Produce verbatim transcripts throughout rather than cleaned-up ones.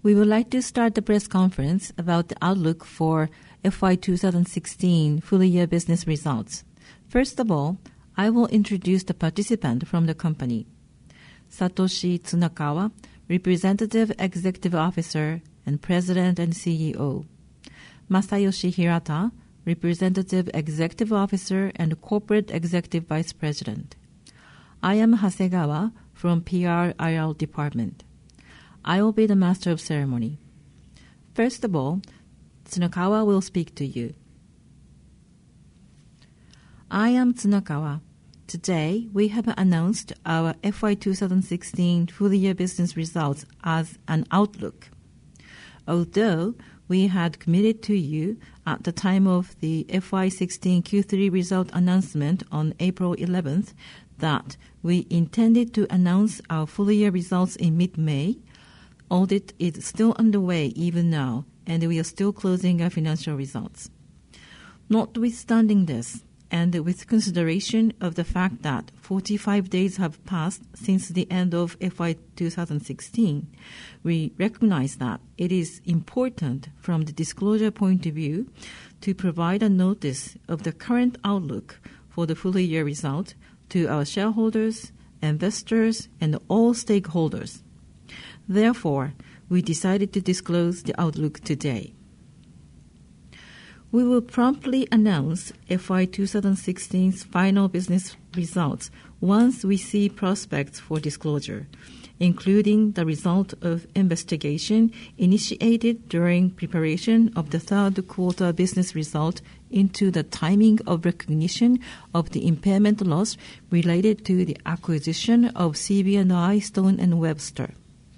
We would like to start the press conference about the outlook for F Y twenty sixteen full-year business results. First of all, I will introduce the participant from the company. Satoshi Tsunakawa, Representative Executive Officer and President and C E O. Masayoshi Hirata, Representative Executive Officer and Corporate Executive Vice President. I am Hasegawa from P R I R Department. I will be the Master of Ceremony. First of all, Tsunakawa will speak to you. I am Tsunakawa. Today, we have announced our F Y twenty sixteen full-year business results as an outlook. Although we had committed to you at the time of the F Y sixteen Q three result announcement on April eleventh that we intended to announce our full-year results in mid-May, audit is still underway even now, and we are still closing our financial results. Notwithstanding this, and with consideration of the fact that forty-five days have passed since the end of F Y twenty sixteen, we recognize that it is important from the disclosure point of view to provide a notice of the current outlook for the full year result to our shareholders, investors, and all stakeholders. Therefore, we decided to disclose the outlook today. We will promptly announce F Y twenty sixteen's final business results once we see prospects for disclosure, including the result of investigation initiated during preparation of the third quarter business result into the timing of recognition of the impairment loss related to the acquisition of C B and I Stone and Webster.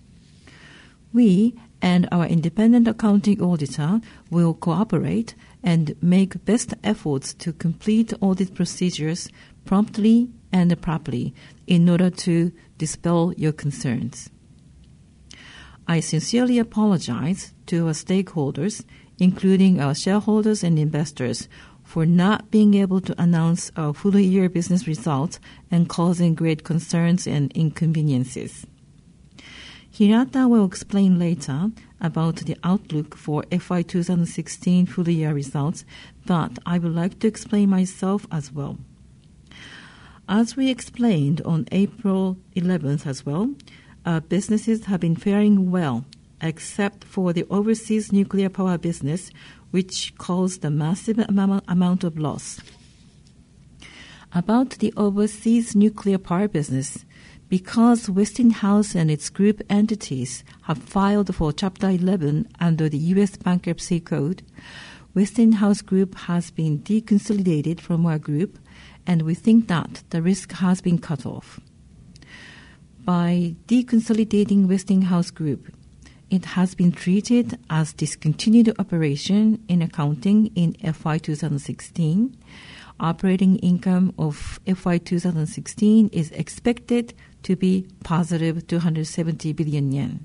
We and our independent accounting auditor will cooperate and make best efforts to complete audit procedures promptly and properly in order to dispel your concerns. I sincerely apologize to our stakeholders, including our shareholders and investors, for not being able to announce our full-year business results and causing great concerns and inconveniences. Hirata will explain later about the outlook for F Y twenty sixteen full-year results, but I would like to explain myself as well. As we explained on April eleventh as well, our businesses have been faring well, except for the overseas nuclear power business, which caused a massive amount of loss. About the overseas nuclear power business, because Westinghouse and its group entities have filed for Chapter eleven under the U S Bankruptcy Code, Westinghouse Group has been deconsolidated from our group, and we think that the risk has been cut off. By deconsolidating Westinghouse Group, it has been treated as discontinued operation in accounting in F Y twenty sixteen. Operating income of F Y twenty sixteen is expected to be positive two hundred seventy billion yen.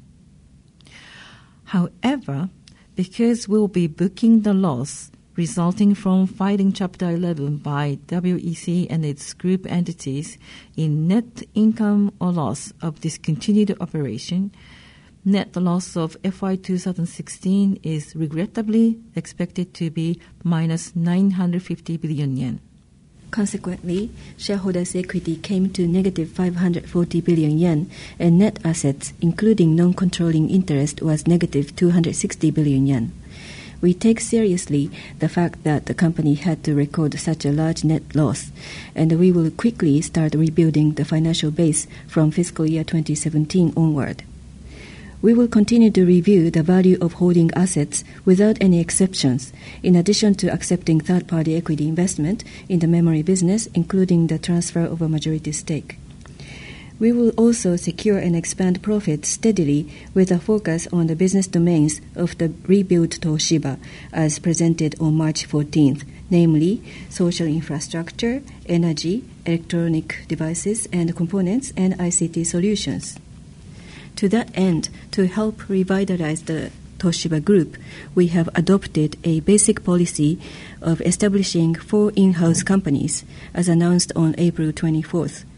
However, because we'll be booking the loss resulting from filing Chapter eleven by W E C and its group entities in net income or loss of discontinued operation, net loss of F Y twenty sixteen is regrettably expected to be minus nine hundred fifty billion yen. Consequently, shareholders' equity came to negative five hundred forty billion yen, and net assets, including non-controlling interest, was negative two hundred sixty billion yen. We take seriously the fact that the company had to record such a large net loss, and we will quickly start rebuilding the financial base from fiscal year twenty seventeen onward. We will continue to review the value of holding assets without any exceptions, in addition to accepting third-party equity investment in the memory business, including the transfer of a majority stake. We will also secure and expand profits steadily with a focus on the business domains of the rebuilt Toshiba, as presented on March fourteenth, namely social infrastructure, energy, electronic devices and components, and I C T solutions. To that end, to help revitalize the Toshiba Group, we have adopted a basic policy of establishing four in-house companies, as announced on April twenty-fourth.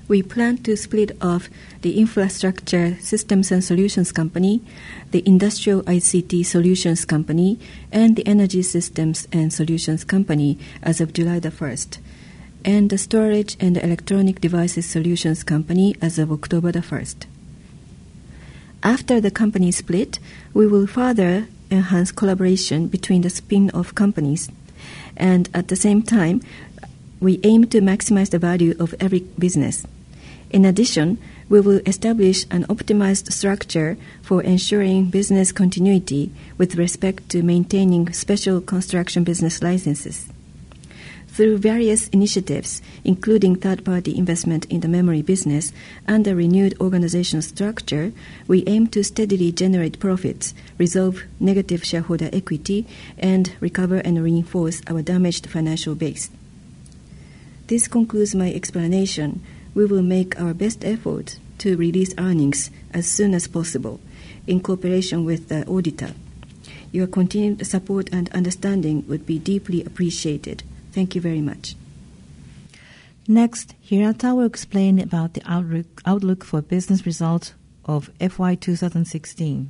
we plan to split off the Infrastructure Systems and Solutions Company, the Industrial I C T Solutions Company, and the Energy Systems and Solutions Company as of July the first, and the Storage and Electronic Devices Solutions Company as of October the first. After the company split, we will further enhance collaboration between the spin-off companies, and at the same time, we aim to maximize the value of every business. In addition, we will establish an optimized structure for ensuring business continuity with respect to maintaining special construction business licenses. Through various initiatives, including third-party investment in the memory business and a renewed organizational structure, we aim to steadily generate profits, resolve negative shareholder equity, and recover and reinforce our damaged financial base. This concludes my explanation. We will make our best effort to release earnings as soon as possible, in cooperation with the auditor. Your continued support and understanding would be deeply appreciated. Thank you very much. Next, Hirata will explain about the outlook, outlook for business results of F Y twenty sixteen.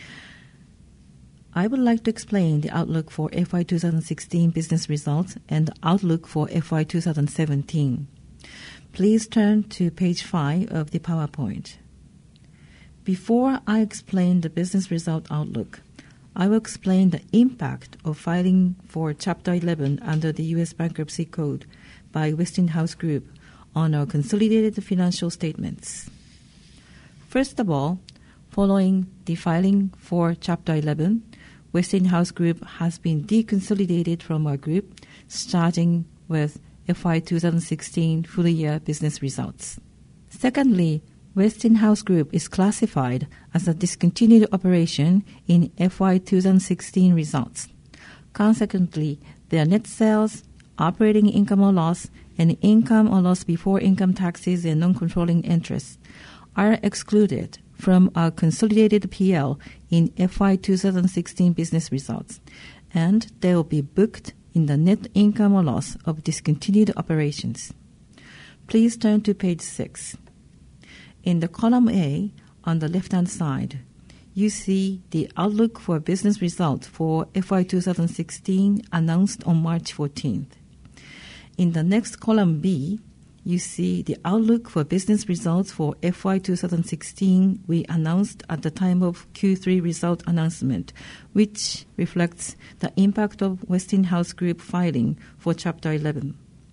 I would like to explain the outlook for F Y twenty sixteen business results and the outlook for F Y twenty seventeen. Please turn to page five of the PowerPoint. Before I explain the business result outlook, I will explain the impact of filing for Chapter eleven under the U S Bankruptcy Code by Westinghouse Group on our consolidated financial statements. First of all, following the filing for Chapter eleven, Westinghouse Group has been deconsolidated from our group, starting with F Y twenty sixteen full-year business results. Secondly, Westinghouse Group is classified as a discontinued operation in F Y twenty sixteen results. Consequently, their net sales, operating income or loss, and income or loss before income taxes and non-controlling interests are excluded from our consolidated P L in F Y twenty sixteen business results, and they will be booked in the net income or loss of discontinued operations. Please turn to page six. In the column A, on the left-hand side, you see the outlook for business results for F Y twenty sixteen announced on March fourteenth. In the next column B, you see the outlook for business results for F Y twenty sixteen we announced at the time of Q three result announcement, which reflects the impact of Westinghouse Group filing for Chapter eleven.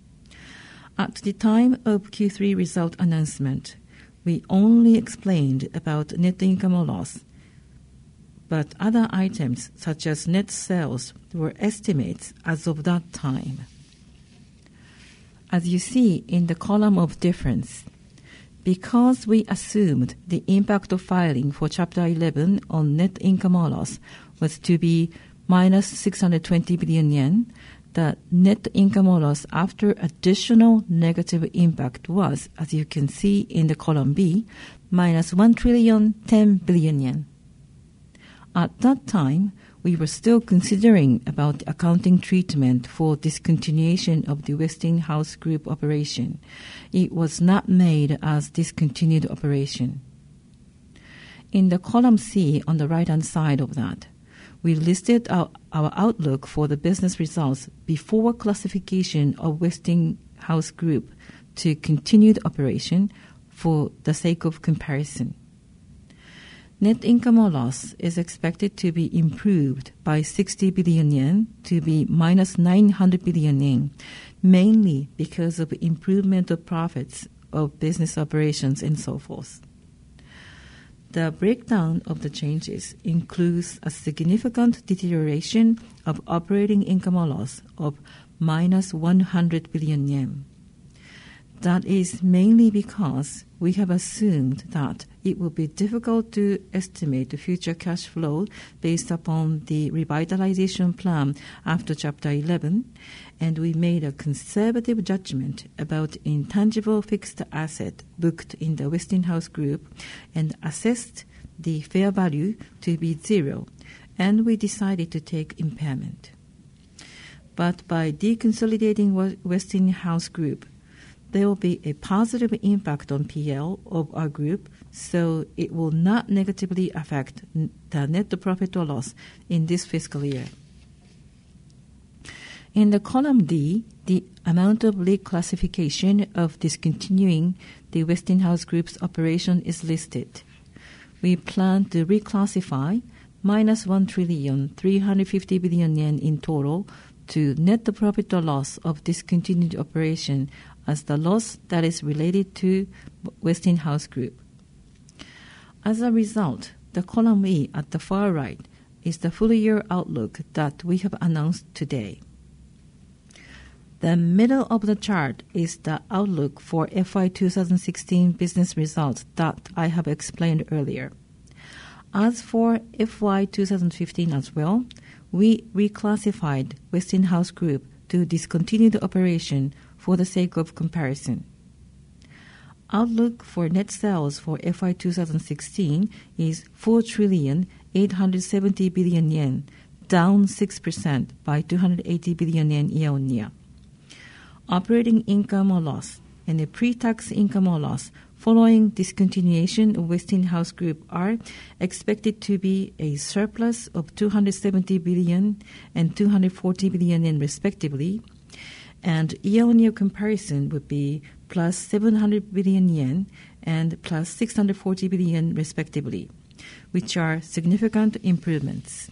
At the time of Q three result announcement, we only explained about net income or loss, but other items such as net sales were estimates as of that time. As you see in the column of difference, because we assumed the impact of filing for Chapter eleven on net income or loss was to be minus six hundred twenty billion yen, the net income or loss after additional negative impact was, as you can see in the column B, minus one trillion ten billion yen. At that time, we were still considering about the accounting treatment for discontinuation of the Westinghouse Group operation. It was not made as discontinued operation. In the column C on the right-hand side of that, we listed our, our outlook for the business results before classification of Westinghouse Group to continued operation for the sake of comparison. Net income or loss is expected to be improved by sixty billion yen to be minus nine hundred billion yen, mainly because of improvement of profits of business operations and so forth. The breakdown of the changes includes a significant deterioration of operating income or loss of minus one hundred billion yen. That is mainly because we have assumed that it will be difficult to estimate the future cash flow based upon the revitalization plan after Chapter eleven, and we made a conservative judgment about intangible fixed asset booked in the Westinghouse Group and assessed the fair value to be zero, and we decided to take impairment. But by deconsolidating Westinghouse Group, there will be a positive impact on P L of our group, so it will not negatively affect the net profit or loss in this fiscal year. In the column D, the amount of reclassification of discontinuing the Westinghouse Group's operation is listed. We plan to reclassify minus one trillion three hundred fifty billion yen in total to net the profit or loss of discontinued operation as the loss that is related to Westinghouse Group. As a result, the column E at the far right is the full year outlook that we have announced today. The middle of the chart is the outlook for F Y twenty sixteen business results that I have explained earlier. As for F Y twenty fifteen as well, we reclassified Westinghouse Group to discontinued operation for the sake of comparison. Outlook for net sales for F Y twenty sixteen is four trillion eight hundred seventy billion yen, down six percent by two hundred eighty billion yen year-on-year. Operating income or loss and the pre-tax income or loss following discontinuation of Westinghouse Group are expected to be a surplus of two hundred seventy billion and two hundred forty billion yen respectively, and year-on-year comparison would be plus seven hundred billion yen and plus six hundred forty billion respectively, which are significant improvements.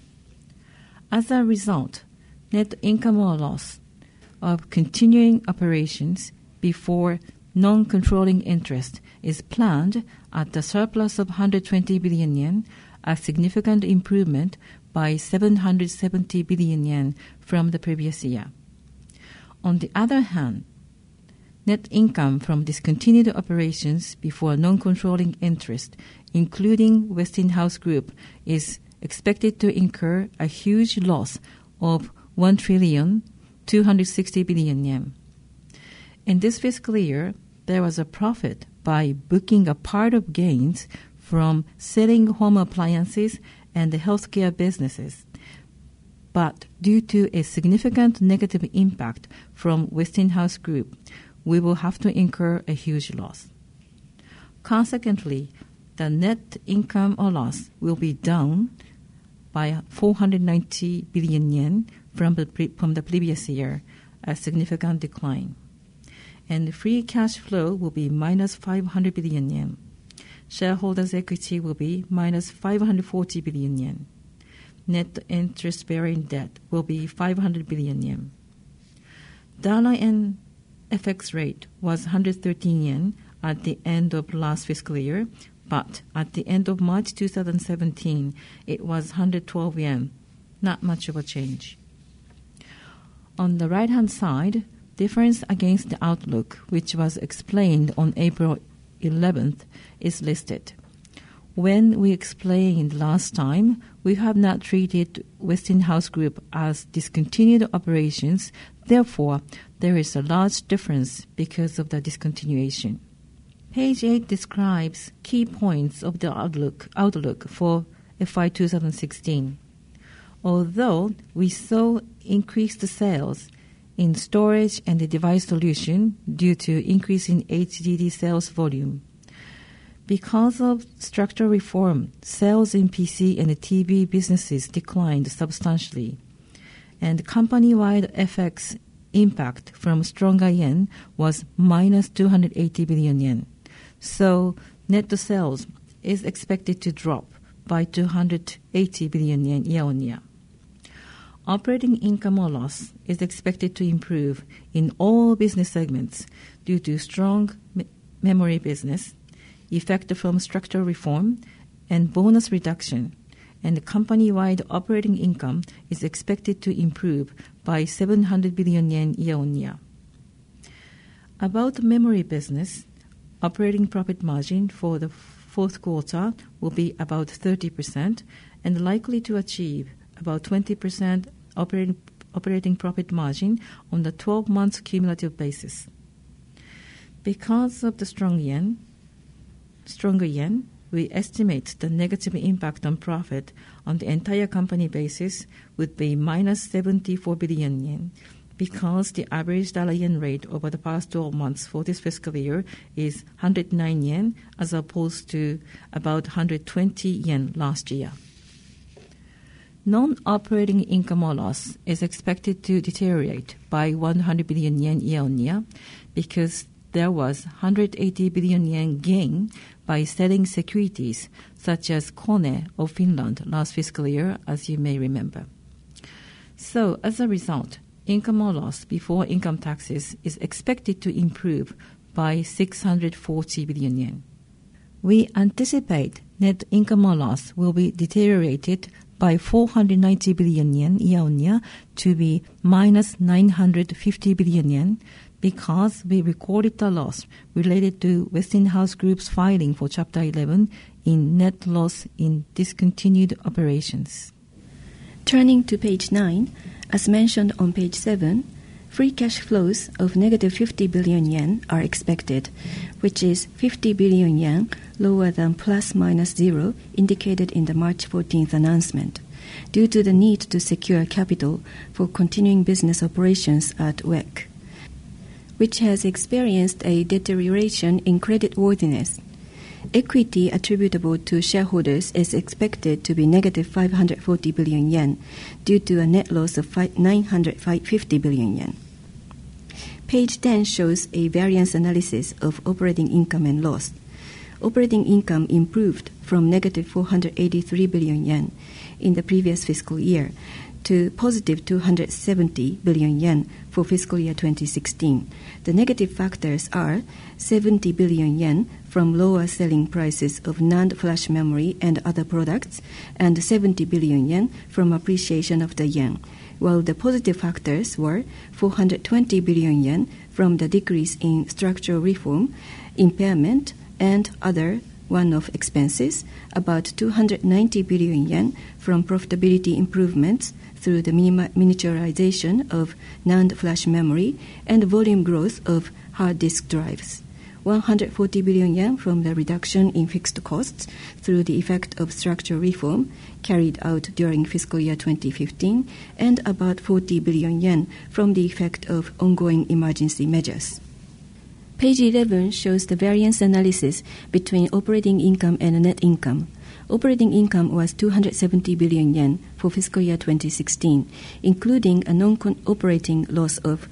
As a result, net income or loss of continuing operations before non-controlling interest is planned at the surplus of one hundred twenty billion yen, a significant improvement by seven hundred seventy billion yen from the previous year. On the other hand, net income from discontinued operations before non-controlling interest, including Westinghouse Group, is expected to incur a huge loss of one trillion two hundred sixty billion yen. In this fiscal year, there was a profit by booking a part of gains from selling home appliances and the healthcare businesses. But due to a significant negative impact from Westinghouse Group, we will have to incur a huge loss. Consequently, the net income or loss will be down by four hundred ninety billion yen from the, pre- from the previous year, a significant decline. And free cash flow will be minus five hundred billion yen. Shareholders' equity will be minus five hundred forty billion yen. Net interest-bearing debt will be five hundred billion yen. Dollar and F X rate was one hundred thirteen yen at the end of last fiscal year, but at the end of March twenty seventeen, it was one hundred twelve yen. Not much of a change. On the right-hand side, difference against the outlook, which was explained on April eleventh, is listed. When we explained last time, we have not treated Westinghouse Group as discontinued operations. Therefore, there is a large difference because of the discontinuation. Page eight describes key points of the outlook, outlook for F Y twenty sixteen. Although we saw increased sales in storage and the device solution due to increase in H D D sales volume, because of structural reform, sales in P C and T V businesses declined substantially, and company-wide F X impact from stronger yen was minus two hundred eighty billion yen. So net sales is expected to drop by two hundred eighty billion yen year-on-year. Operating income or loss is expected to improve in all business segments due to strong me- memory business, effect from structural reform, and bonus reduction, and company-wide operating income is expected to improve by seven hundred billion yen year-on-year. About the memory business, operating profit margin for the fourth quarter will be about thirty percent and likely to achieve about twenty percent operating, operating profit margin on the twelve months cumulative basis. Because of the strong yen, stronger yen, we estimate the negative impact on profit on the entire company basis would be minus seventy-four billion yen, because the average dollar-yen rate over the past twelve months for this fiscal year is one hundred nine yen as opposed to about one hundred twenty yen last year. Non-operating income or loss is expected to deteriorate by one hundred billion yen year-on-year because there was one hundred eighty billion yen gain by selling securities such as Kone of Finland last fiscal year, as you may remember. So, as a result, income or loss before income taxes is expected to improve by six hundred forty billion yen. We anticipate net income or loss will be deteriorated by four hundred ninety billion yen year-on-year to be minus nine hundred fifty billion yen because we recorded a loss related to Westinghouse Group's filing for Chapter eleven in net loss in discontinued operations. Turning to page nine, as mentioned on page seven, free cash flows of negative fifty billion yen are expected, which is fifty billion yen lower than plus minus zero indicated in the March fourteenth announcement, due to the need to secure capital for continuing business operations at W E C, which has experienced a deterioration in creditworthiness. Equity attributable to shareholders is expected to be negative five hundred forty billion yen due to a net loss of nine hundred fifty billion yen. Page ten shows a variance analysis of operating income and loss. Operating income improved from negative four hundred eighty-three billion yen in the previous fiscal year to positive two hundred seventy billion yen for fiscal year twenty sixteen. The negative factors are seventy billion yen from lower selling prices of NAND flash memory and other products, and seventy billion yen from appreciation of the yen, while the positive factors were four hundred twenty billion yen from the decrease in structural reform, impairment, and other one-off expenses, about two hundred ninety billion yen from profitability improvements through the miniaturization of NAND flash memory and volume growth of hard disk drives, one hundred forty billion yen from the reduction in fixed costs through the effect of structural reform carried out during fiscal year twenty fifteen, and about forty billion yen from the effect of ongoing emergency measures. Page eleven shows the variance analysis between operating income and net income. Operating income was two hundred seventy billion yen for fiscal year twenty sixteen, including a non-operating loss of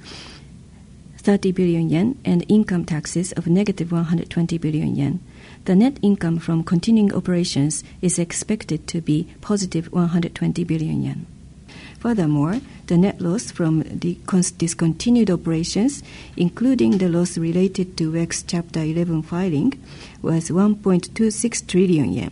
thirty billion yen and income taxes of negative one hundred twenty billion yen. The net income from continuing operations is expected to be positive one hundred twenty billion yen. Furthermore, the net loss from the discontinued operations, including the loss related to W E C's Chapter eleven filing, was one point two six trillion yen.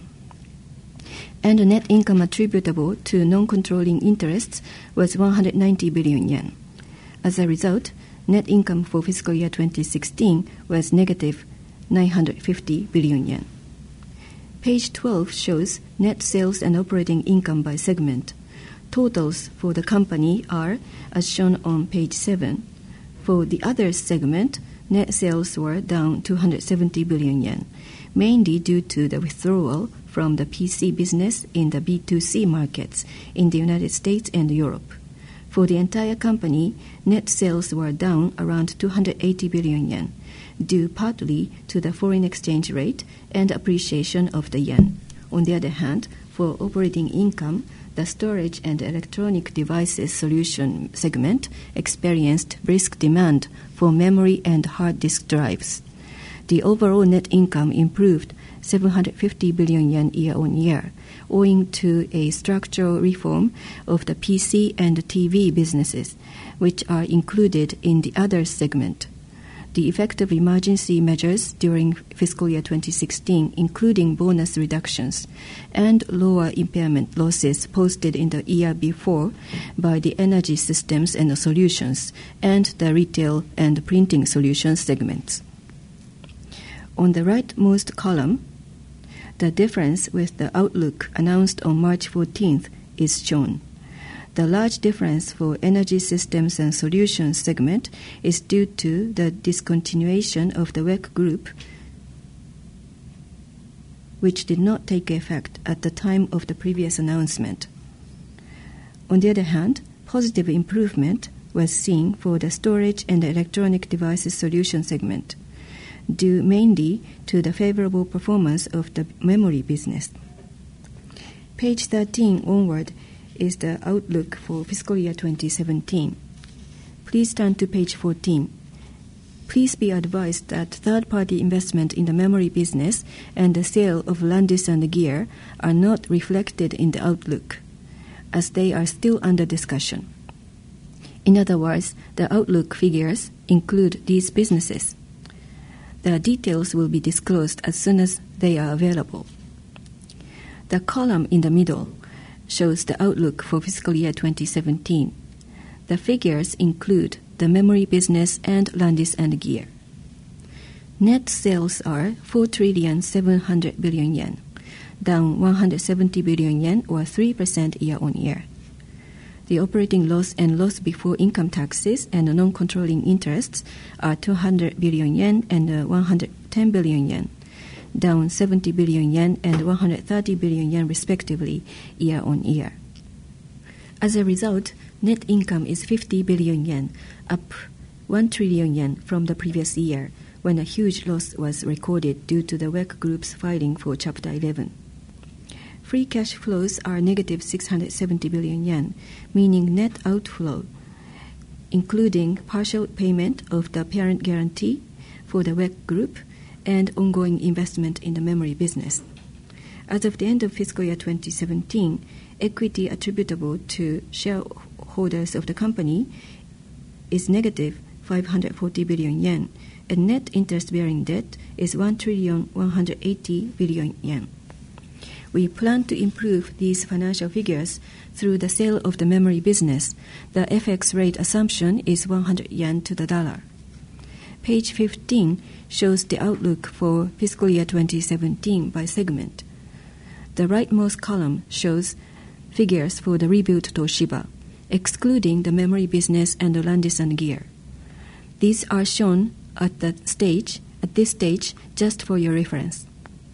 And the net income attributable to non-controlling interests was one hundred ninety billion yen. As a result, net income for fiscal year twenty sixteen was negative nine hundred fifty billion yen. Page twelve shows net sales and operating income by segment. Totals for the company are as shown on page seven. For the others segment, net sales were down two hundred seventy billion yen, mainly due to the withdrawal from the P C business in the B two C markets in the United States and Europe. For the entire company, net sales were down around two hundred eighty billion yen, due partly to the foreign exchange rate and appreciation of the yen. On the other hand, for operating income, the storage and electronic devices solution segment experienced brisk demand for memory and hard disk drives. The overall net income improved seven hundred fifty billion yen year-on-year, owing to a structural reform of the P C and T V businesses, which are included in the other segment. The effect of emergency measures during fiscal year twenty sixteen, including bonus reductions and lower impairment losses posted in the year before by the Energy Systems and Solutions and the Retail and Printing Solutions segments. On the rightmost column, the difference with the outlook announced on March fourteenth is shown. The large difference for Energy Systems and Solutions segment is due to the discontinuation of the W E C group, which did not take effect at the time of the previous announcement. On the other hand, positive improvement was seen for the Storage and Electronic Devices Solution segment, due mainly to the favorable performance of the memory business. Page thirteen onward is the outlook for fiscal year twenty seventeen. Please turn to page fourteen. Please be advised that third-party investment in the memory business and the sale of Landis and Gyr are not reflected in the outlook, as they are still under discussion. In other words, the outlook figures include these businesses. The details will be disclosed as soon as they are available. The column in the middle shows the outlook for fiscal year twenty seventeen. The figures include the memory business and Landis and Gyr. Net sales are four trillion seven hundred billion yen, down one hundred seventy billion yen or three percent year-on-year. The operating loss and loss before income taxes and non-controlling interests are two hundred billion yen and one hundred ten billion yen, down seventy billion yen and one hundred thirty billion yen respectively year-on-year. As a result, net income is fifty billion yen, up one trillion yen from the previous year, when a huge loss was recorded due to the W E C Group's filing for Chapter eleven. Free cash flows are negative six hundred seventy billion yen, meaning net outflow, including partial payment of the parent guarantee for the W E C Group and ongoing investment in the memory business. As of the end of fiscal year twenty seventeen, equity attributable to shareholders of the company is negative five hundred forty billion yen, and net interest-bearing debt is one trillion one hundred eighty billion yen. We plan to improve these financial figures through the sale of the memory business. The F X rate assumption is one hundred yen to the dollar. Page fifteen shows the outlook for fiscal year twenty seventeen by segment. The rightmost column shows figures for the rebuilt Toshiba, excluding the memory business and the Landis and Gyr. These are shown at the stage, at this stage just for your reference.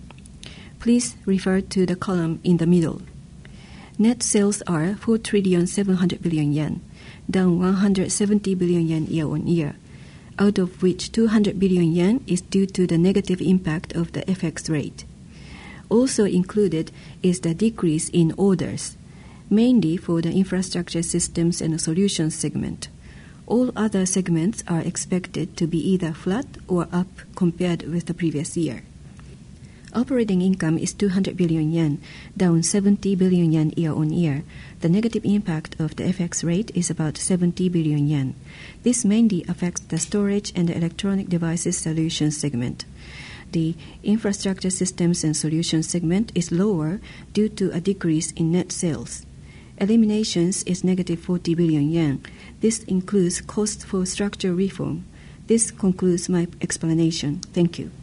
Please refer to the column in the middle. Net sales are four trillion seven hundred billion yen, down one hundred seventy billion yen year-on-year, out of which two hundred billion yen is due to the negative impact of the F X rate. Also included is the decrease in orders, mainly for the Infrastructure Systems and Solutions segment. All other segments are expected to be either flat or up compared with the previous year. Operating income is two hundred billion yen, down seventy billion yen year-on-year. The negative impact of the F X rate is about seventy billion yen. This mainly affects the Storage and Electronic Devices Solutions segment. The Infrastructure Systems and Solutions segment is lower due to a decrease in net sales. Eliminations is negative forty billion yen. This includes costs for structural reform. This concludes my explanation. Thank you.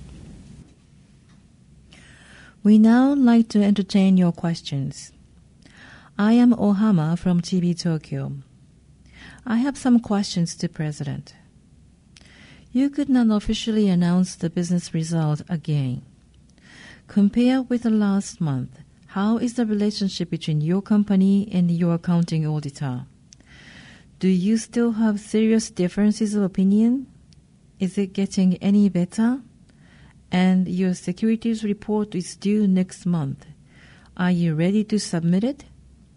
We now like to entertain your questions. I am Ohama from T V Tokyo. I have some questions to President. You could not officially announce the business result again. Compare with the last month. How is the relationship between your company and your accounting auditor? Do you still have serious differences of opinion? Is it getting any better? And your securities report is due next month. Are you ready to submit it?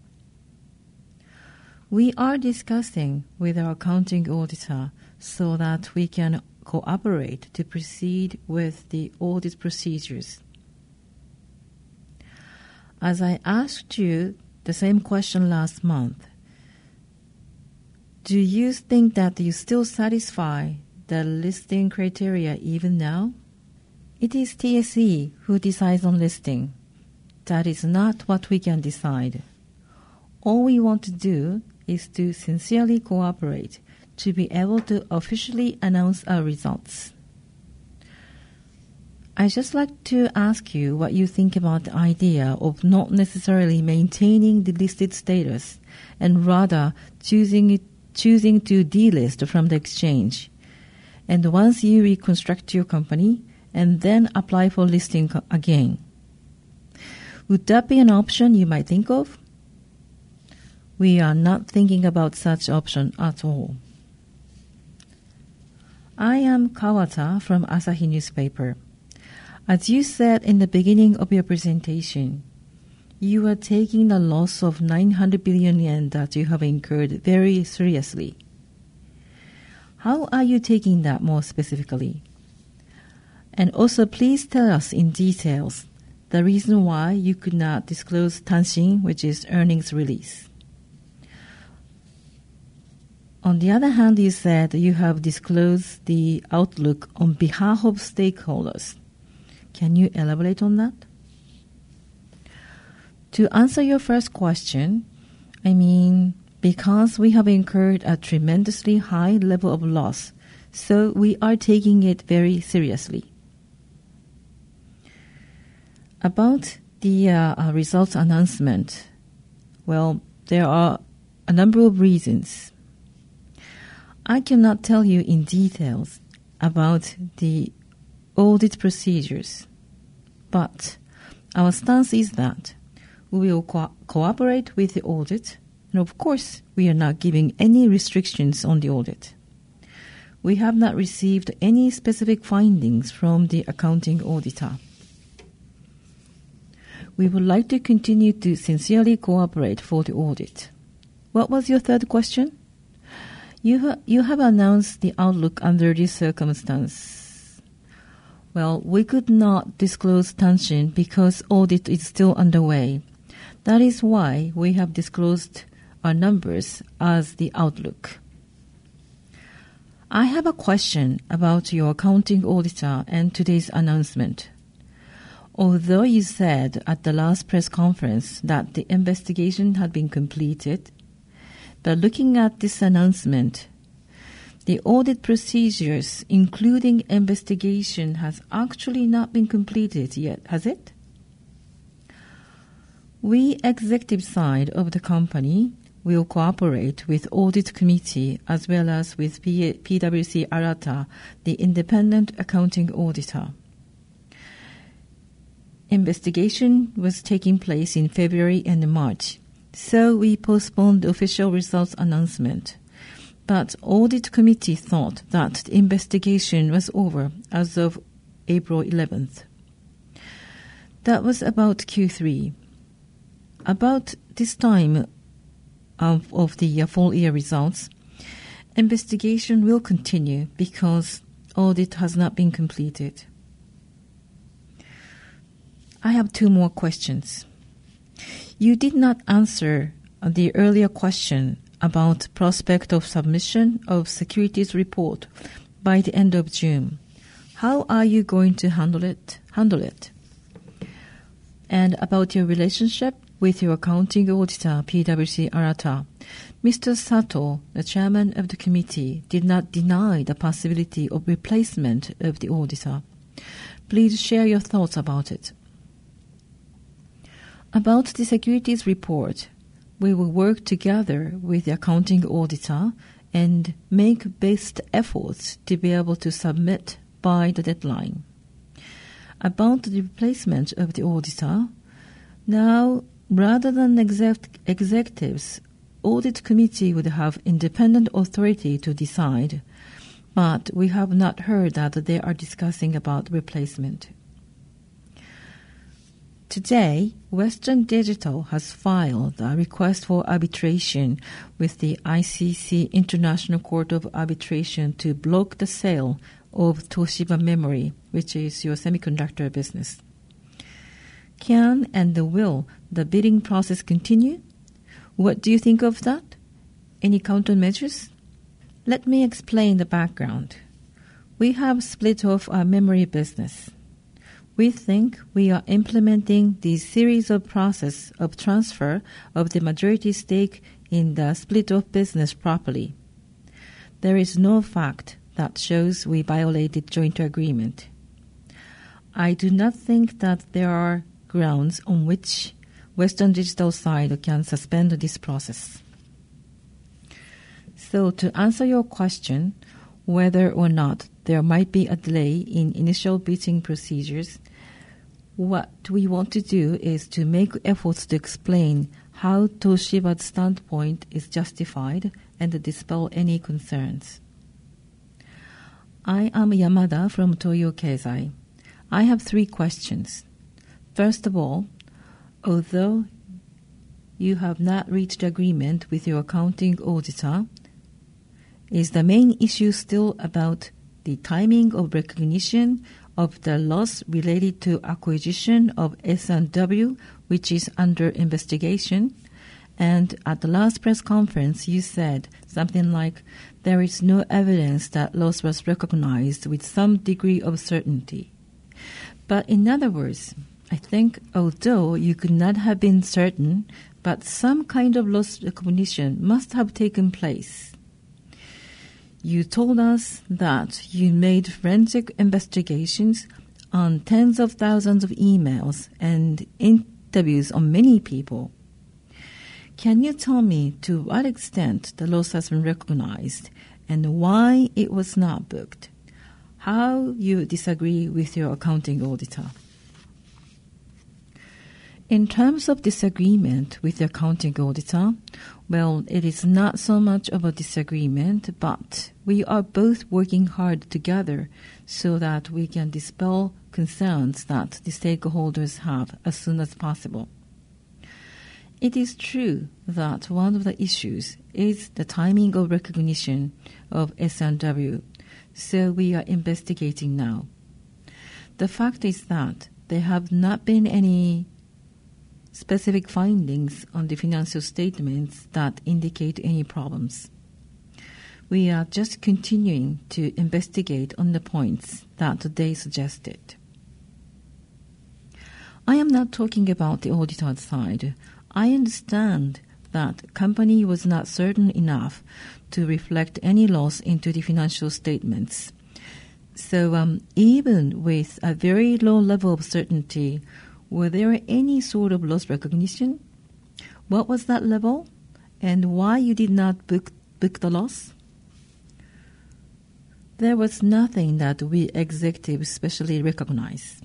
We are discussing with our accounting auditor so that we can cooperate to proceed with the audit procedures. As I asked you the same question last month, do you think that you still satisfy the listing criteria even now? It is T S E who decides on listing. That is not what we can decide. All we want to do is to sincerely cooperate to be able to officially announce our results. I'd just like to ask you what you think about the idea of not necessarily maintaining the listed status and rather choosing, choosing to delist from the exchange. And once you reconstruct your company, and then apply for listing again. Would that be an option you might think of? We are not thinking about such option at all. I am Kawata from Asahi Newspaper. As you said in the beginning of your presentation, you are taking the loss of nine hundred billion yen that you have incurred very seriously. How are you taking that more specifically? And also please tell us in details the reason why you could not disclose Tanshin, which is earnings release. On the other hand, you said you have disclosed the outlook on behalf of stakeholders. Can you elaborate on that? To answer your first question, I mean, because we have incurred a tremendously high level of loss, so we are taking it very seriously. About the uh, results announcement, well, there are a number of reasons. I cannot tell you in details about the audit procedures, but our stance is that we will co- cooperate with the audit, and of course, we are not giving any restrictions on the audit. We have not received any specific findings from the accounting auditor. We would like to continue to sincerely cooperate for the audit. What was your third question? You, ha- you have announced the outlook under this circumstance. Well, we could not disclose Tanshin because audit is still underway. That is why we have disclosed our numbers as the outlook. I have a question about your accounting auditor and today's announcement. Although you said at the last press conference that the investigation had been completed, but looking at this announcement, the audit procedures, including investigation, has actually not been completed yet, has it? We, executive side of the company, will cooperate with audit committee as well as with P- PwC Arata, the independent accounting auditor. Investigation was taking place in February and March, so we postponed the official results announcement. But audit committee thought that the investigation was over as of April eleventh. That was about Q three. About this time of, of the full year results, investigation will continue because audit has not been completed. I have two more questions. You did not answer the earlier question about prospect of submission of securities report by the end of June. How are you going to handle it? Handle it? And about your relationship with your accounting auditor, PwC Arata. Mister Sato, the chairman of the committee, did not deny the possibility of replacement of the auditor. Please share your thoughts about it. About the securities report, we will work together with the accounting auditor and make best efforts to be able to submit by the deadline. About the replacement of the auditor, now, rather than exec- executives, audit committee would have independent authority to decide, but we have not heard that they are discussing about replacement. Today, Western Digital has filed a request for arbitration with the I C C International Court of Arbitration to block the sale of Toshiba Memory, which is your semiconductor business. Can and will the bidding process continue? What do you think of that? Any countermeasures? Let me explain the background. We have split off our memory business. We think we are implementing the series of process of transfer of the majority stake in the split-off business properly. There is no fact that shows we violated joint agreement. I do not think that there are grounds on which Western Digital side can suspend this process. So to answer your question, whether or not there might be a delay in initial bidding procedures, what we want to do is to make efforts to explain how Toshiba's standpoint is justified and dispel any concerns. I am Yamada from Toyo Keizai. I have three questions. First of all, although you have not reached agreement with your accounting auditor, is the main issue still about the timing of recognition of the loss related to acquisition of S and W, which is under investigation? And at the last press conference, you said something like, there is no evidence that loss was recognized with some degree of certainty. But in other words, I think although you could not have been certain, but some kind of loss recognition must have taken place. You told us that you made forensic investigations on tens of thousands of emails and interviews on many people. Can you tell me to what extent the loss has been recognized and why it was not booked? How you disagree with your accounting auditor? In terms of disagreement with the accounting auditor, well, it is not so much of a disagreement, but we are both working hard together so that we can dispel concerns that the stakeholders have as soon as possible. It is true that one of the issues is the timing of recognition of S and W, so we are investigating now. The fact is that there have not been any specific findings on the financial statements that indicate any problems. We are just continuing to investigate on the points that they suggested. I am not talking about the auditor's side. I understand that the company was not certain enough to reflect any loss into the financial statements. So um, even with a very low level of certainty, were there any sort of loss recognition? What was that level? And why you did not book, book the loss? There was nothing that we executives specially recognized.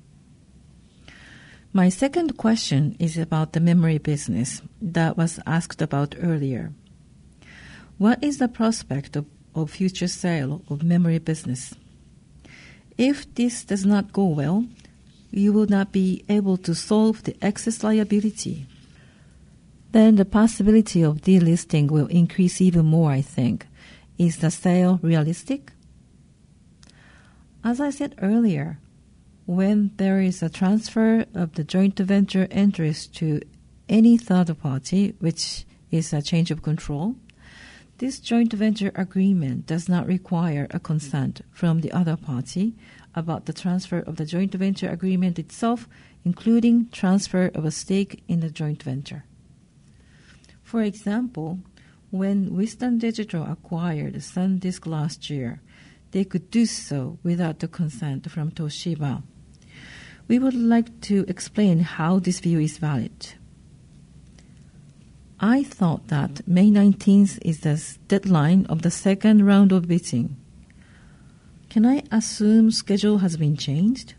My second question is about the memory business that was asked about earlier. What is the prospect of, of future sale of memory business? If this does not go well, you will not be able to solve the excess liability. Then the possibility of delisting will increase even more, I think. Is the sale realistic? As I said earlier, when there is a transfer of the joint venture interest to any third party, which is a change of control, this joint venture agreement does not require a consent from the other party about the transfer of the joint venture agreement itself, including transfer of a stake in the joint venture. For example, when Western Digital acquired SanDisk last year, they could do so without the consent from Toshiba. We would like to explain how this view is valid. I thought that May nineteenth is the deadline of the second round of bidding. Can I assume schedule has been changed?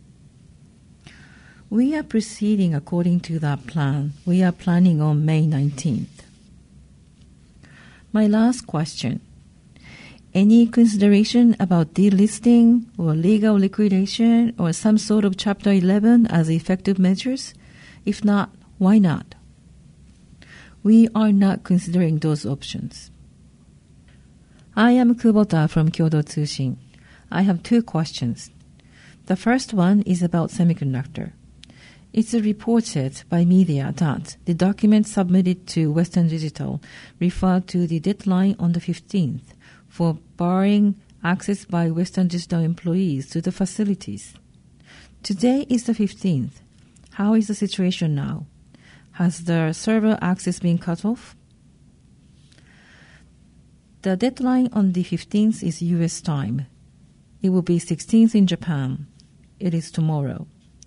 We are proceeding according to that plan. We are planning on May nineteenth. My last question. Any consideration about delisting or legal liquidation or some sort of Chapter eleven as effective measures? If not, why not? We are not considering those options. I am Kubota from Kyodo Tsushin. I have two questions. The first one is about semiconductor. It's reported by media that the document submitted to Western Digital referred to the deadline on the fifteenth for barring access by Western Digital employees to the facilities. Today is the fifteenth. How is the situation now? Has the server access been cut off? The deadline on the fifteenth is U S time. It will be sixteenth in Japan. It is tomorrow.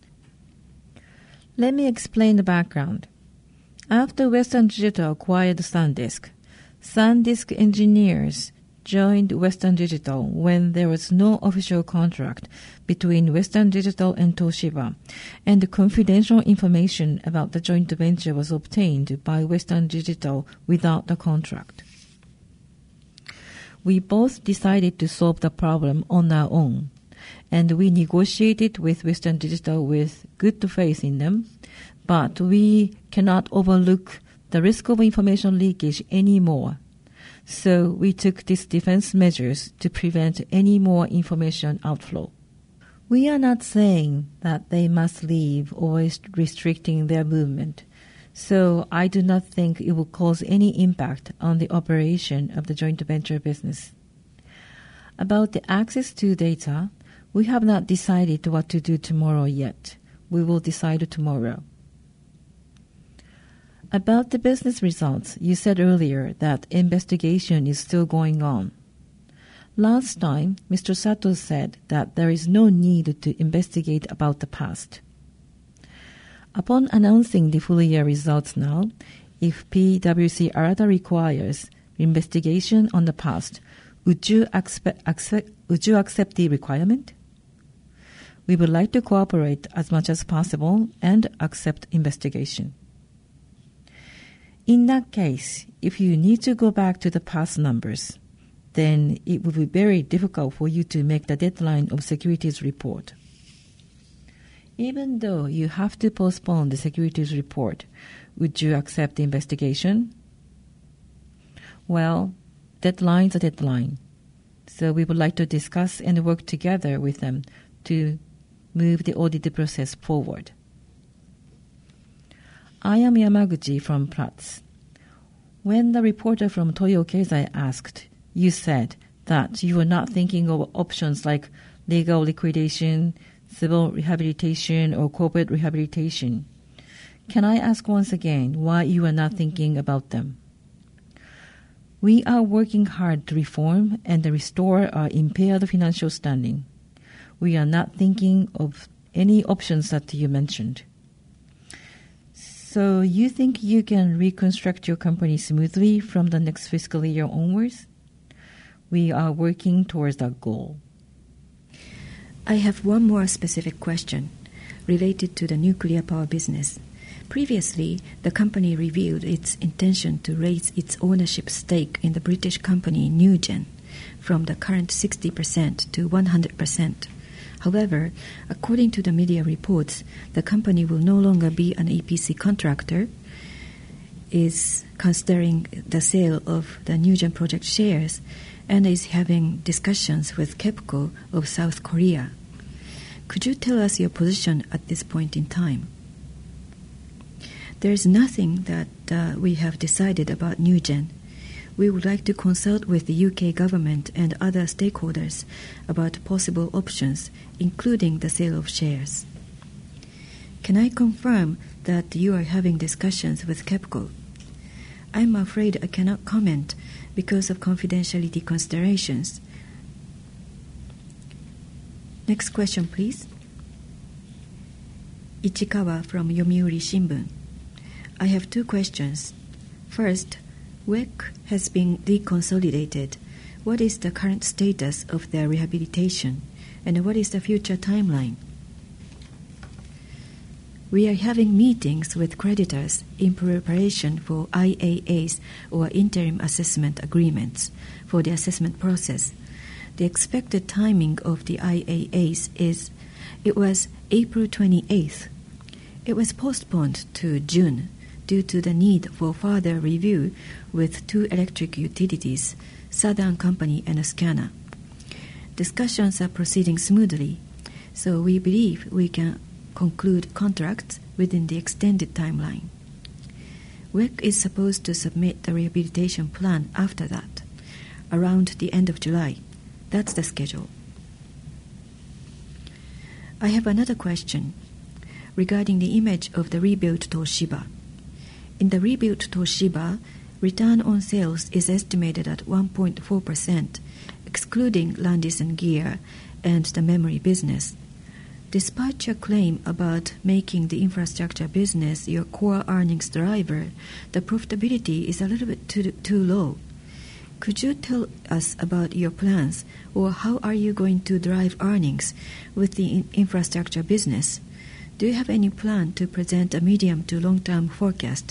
Let me explain the background. After Western Digital acquired SanDisk, SanDisk engineers joined Western Digital when there was no official contract between Western Digital and Toshiba, and confidential information about the joint venture was obtained by Western Digital without the contract. We both decided to solve the problem on our own, and we negotiated with Western Digital with good faith in them, but we cannot overlook the risk of information leakage anymore. So we took these defense measures to prevent any more information outflow. We are not saying that they must leave or is restricting their movement, so I do not think it will cause any impact on the operation of the joint venture business. About the access to data, we have not decided what to do tomorrow yet. We will decide tomorrow. About the business results, you said earlier that investigation is still going on. Last time, Mister Sato said that there is no need to investigate about the past. Upon announcing the full year results now, if P W C Arata requires investigation on the past, would you accept, accept, would you accept the requirement? We would like to cooperate as much as possible and accept investigation. In that case, if you need to go back to the past numbers, then it will be very difficult for you to make the deadline of securities report. Even though you have to postpone the securities report, would you accept the investigation? Well, deadline's a deadline. So we would like to discuss and work together with them to move the audit process forward. I am Yamaguchi from Platts. When the reporter from Toyo Keizai asked, you said that you were not thinking of options like legal liquidation, civil rehabilitation, or corporate rehabilitation. Can I ask once again why you are not thinking about them? We are working hard to reform and restore our impaired financial standing. We are not thinking of any options that you mentioned. So you think you can reconstruct your company smoothly from the next fiscal year onwards? We are working towards that goal. I have one more specific question related to the nuclear power business. Previously, the company revealed its intention to raise its ownership stake in the British company Nugen from the current sixty percent to one hundred percent. However, according to the media reports, the company will no longer be an E P C contractor, is considering the sale of the Nugen project shares, and is having discussions with KEPCO of South Korea. Could you tell us your position at this point in time? There is nothing that uh, we have decided about Nugen. We would like to consult with the U K government and other stakeholders about possible options, including the sale of shares. Can I confirm that you are having discussions with KEPCO? I'm afraid I cannot comment because of confidentiality considerations. Next question, please. Ichikawa from Yomiuri Shimbun. I have two questions. First, W E C has been deconsolidated. What is the current status of their rehabilitation, and what is the future timeline? We are having meetings with creditors in preparation for I A As, or interim assessment agreements, for the assessment process. The expected timing of the I A As is, it was April twenty-eighth. It was postponed to June due to the need for further review with two electric utilities, Southern Company and SCANA. Discussions are proceeding smoothly, so we believe we can conclude contracts within the extended timeline. W E C is supposed to submit the rehabilitation plan after that, around the end of July. That's the schedule. I have another question regarding the image of the rebuilt Toshiba. In the rebuilt Toshiba, return on sales is estimated at one point four percent, excluding Landis and Gyr and the memory business. Despite your claim about making the infrastructure business your core earnings driver, the profitability is a little bit too, too low. Could you tell us about your plans, or how are you going to drive earnings with the in- infrastructure business? Do you have any plan to present a medium to long-term forecast?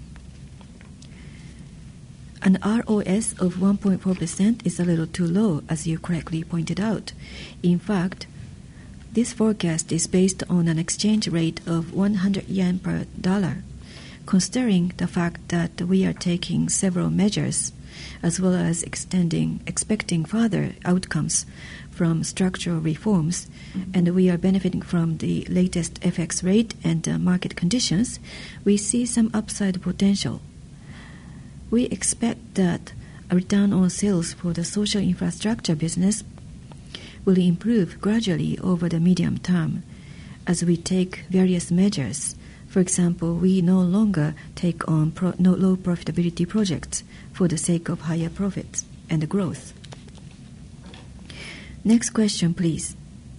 An R O S of one point four percent is a little too low, as you correctly pointed out. In fact, this forecast is based on an exchange rate of one hundred yen per dollar. Considering the fact that we are taking several measures, as well as extending, expecting further outcomes from structural reforms, mm-hmm. and we are benefiting from the latest F X rate and uh, market conditions, we see some upside potential. We expect that a return on sales for the social infrastructure business will improve gradually over the medium term as we take various measures. For example, we no longer take on pro- no low profitability projects for the sake of higher profits and growth. Next question, please.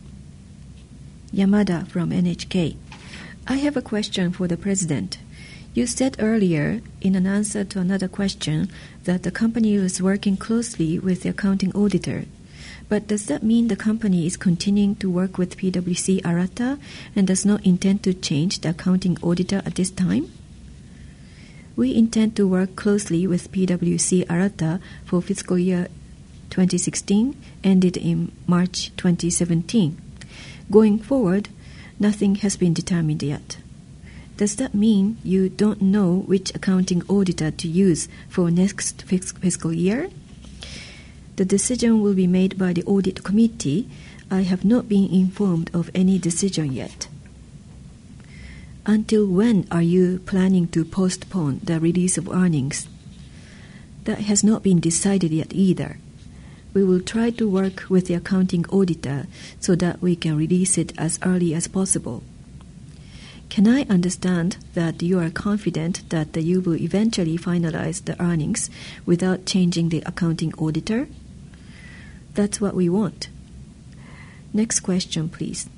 Yamada from N H K. I have a question for the President. You said earlier, in an answer to another question, that the company was working closely with the accounting auditor. But does that mean the company is continuing to work with PwC Arata and does not intend to change the accounting auditor at this time? We intend to work closely with PwC Arata for fiscal year twenty sixteen, ended in March twenty seventeen. Going forward, nothing has been determined yet. Does that mean you don't know which accounting auditor to use for next fiscal year? The decision will be made by the audit committee. I have not been informed of any decision yet. Until when are you planning to postpone the release of earnings? That has not been decided yet either. We will try to work with the accounting auditor so that we can release it as early as possible. Can I understand that you are confident that you will eventually finalize the earnings without changing the accounting auditor? That's what we want. Next question, please.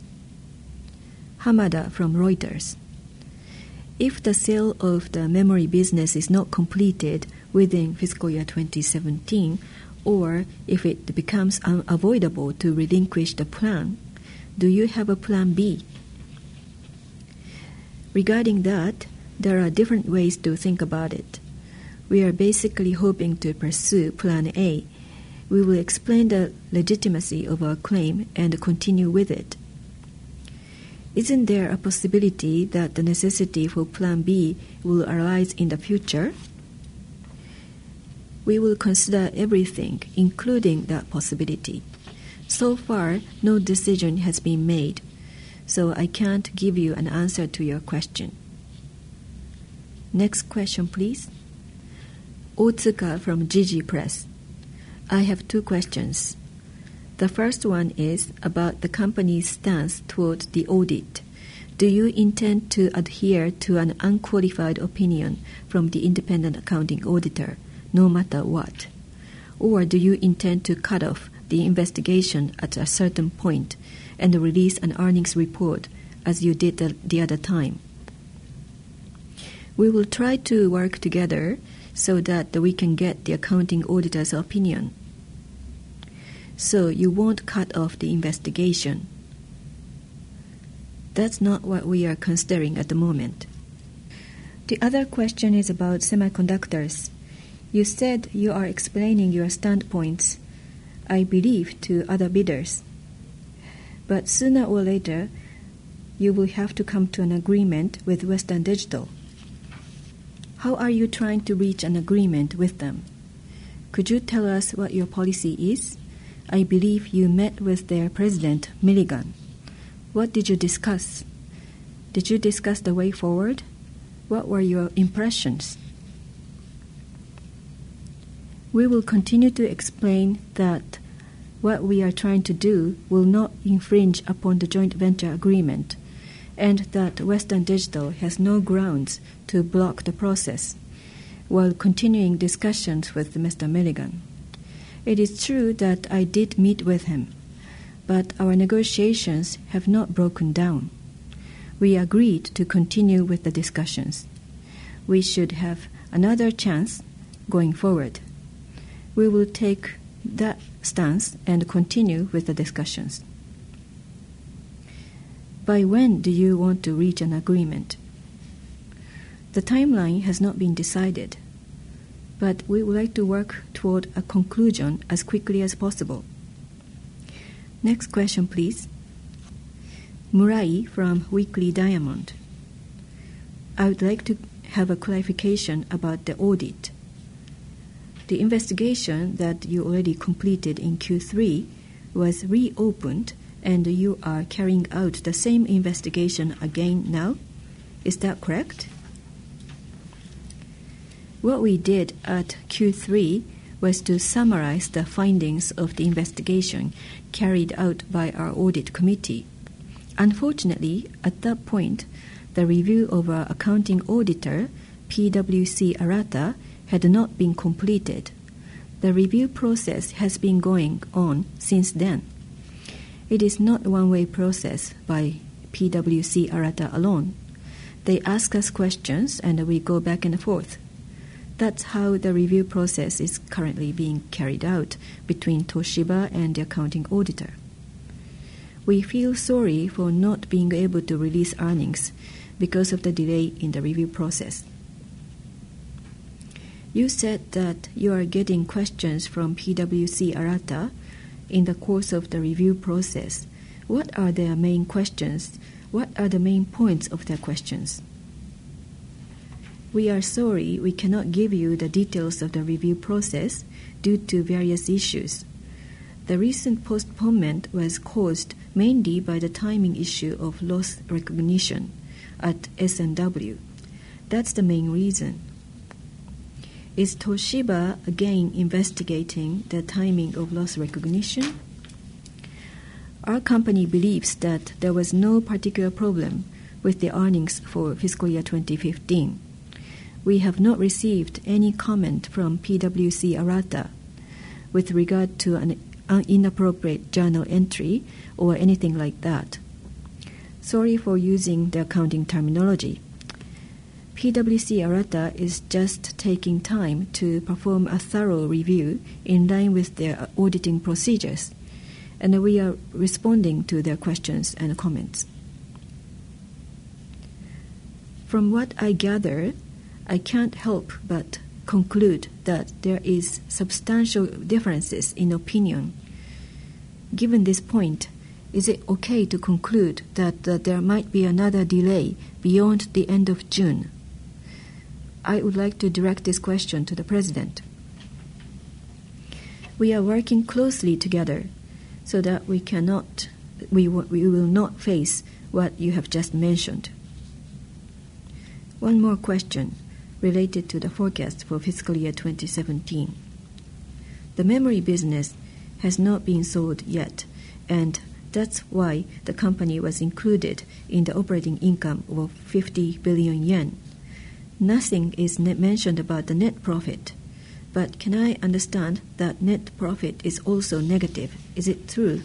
Hamada from Reuters. If the sale of the memory business is not completed within fiscal year twenty seventeen, or if it becomes unavoidable to relinquish the plan, do you have a plan B? Regarding that, there are different ways to think about it. We are basically hoping to pursue Plan A. We will explain the legitimacy of our claim and continue with it. Isn't there a possibility that the necessity for Plan B will arise in the future? We will consider everything, including that possibility. So far, no decision has been made, so I can't give you an answer to your question. Next question, please. Otsuka from Jiji Press. I have two questions. The first one is about the company's stance toward the audit. Do you intend to adhere to an unqualified opinion from the independent accounting auditor, no matter what? Or do you intend to cut off the investigation at a certain point and release an earnings report as you did the, the other time? We will try to work together so that we can get the accounting auditor's opinion. So you won't cut off the investigation. That's not what we are considering at the moment. The other question is about semiconductors. You said you are explaining your standpoints, I believe, to other bidders. But sooner or later, you will have to come to an agreement with Western Digital. How are you trying to reach an agreement with them? Could you tell us what your policy is? I believe you met with their president, Milligan. What did you discuss? Did you discuss the way forward? What were your impressions? We will continue to explain that what we are trying to do will not infringe upon the joint venture agreement, and that Western Digital has no grounds to block the process, while continuing discussions with Mister Milligan. It is true that I did meet with him, but our negotiations have not broken down. We agreed to continue with the discussions. We should have another chance going forward. We will take that stance and continue with the discussions. By when do you want to reach an agreement? The timeline has not been decided, but we would like to work toward a conclusion as quickly as possible. Next question, please. Murai from Weekly Diamond. I would like to have a clarification about the audit. The investigation that you already completed in Q three was reopened, and you are carrying out the same investigation again now. Is that correct? What we did at Q three was to summarize the findings of the investigation carried out by our audit committee. Unfortunately, at that point, the review of our accounting auditor, P W C Arata, had not been completed. The review process has been going on since then. It is not a one-way process by P W C Arata alone. They ask us questions and we go back and forth. That's how the review process is currently being carried out between Toshiba and the accounting auditor. We feel sorry for not being able to release earnings because of the delay in the review process. You said that you are getting questions from P W C Arata in the course of the review process. What are their main questions? What are the main points of their questions? We are sorry we cannot give you the details of the review process due to various issues. The recent postponement was caused mainly by the timing issue of loss recognition at S and W. That's the main reason. Is Toshiba again investigating the timing of loss recognition? Our company believes that there was no particular problem with the earnings for fiscal year twenty fifteen. We have not received any comment from P W C Arata with regard to an inappropriate journal entry or anything like that. Sorry for using the accounting terminology. P W C Arata is just taking time to perform a thorough review in line with their auditing procedures, and we are responding to their questions and comments. From what I gather, I can't help but conclude that there is substantial differences in opinion. Given this point, is it okay to conclude that uh, there might be another delay beyond the end of June? I would like to direct this question to the President. We are working closely together so that we cannot, we, w- we will not face what you have just mentioned. One more question related to the forecast for fiscal year twenty seventeen. The memory business has not been sold yet, and that's why the company was included in the operating income of fifty billion yen. Nothing is net mentioned about the net profit, but can I understand that net profit is also negative? Is it true?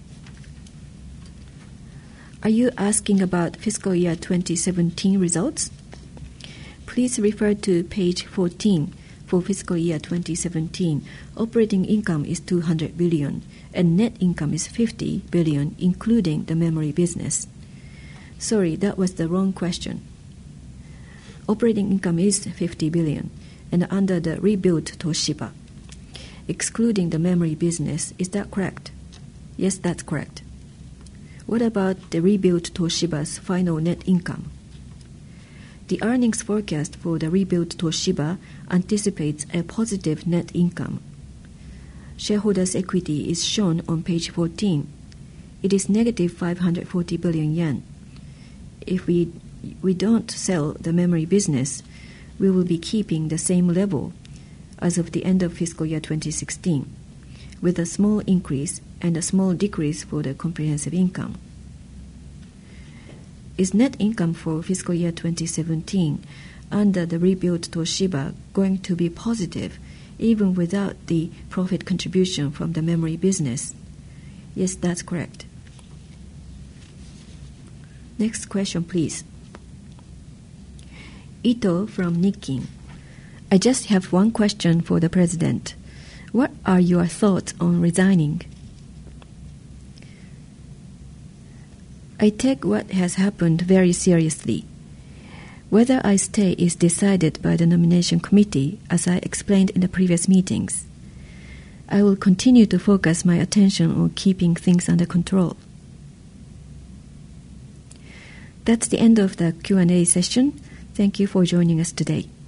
Are you asking about fiscal year twenty seventeen results? Please refer to page fourteen. For fiscal year twenty seventeen, operating income is two hundred billion and net income is fifty billion, including the memory business. Sorry, that was the wrong question. Operating income is fifty billion and under the rebuilt Toshiba, excluding the memory business. Is that correct? Yes, that's correct. What about the rebuilt Toshiba's final net income? The earnings forecast for the rebuilt Toshiba anticipates a positive net income. Shareholders' equity is shown on page fourteen. It is negative five hundred forty billion yen. If we, we don't sell the memory business, we will be keeping the same level as of the end of fiscal year twenty sixteen, with a small increase and a small decrease for the comprehensive income. Is net income for fiscal year twenty seventeen under the rebuilt Toshiba going to be positive even without the profit contribution from the memory business? Yes, that's correct. Next question, please. Ito from Nikkei. I just have one question for the President. What are your thoughts on resigning? I take what has happened very seriously. Whether I stay is decided by the nomination committee, as I explained in the previous meetings. I will continue to focus my attention on keeping things under control. That's the end of the Q and A session. Thank you for joining us today.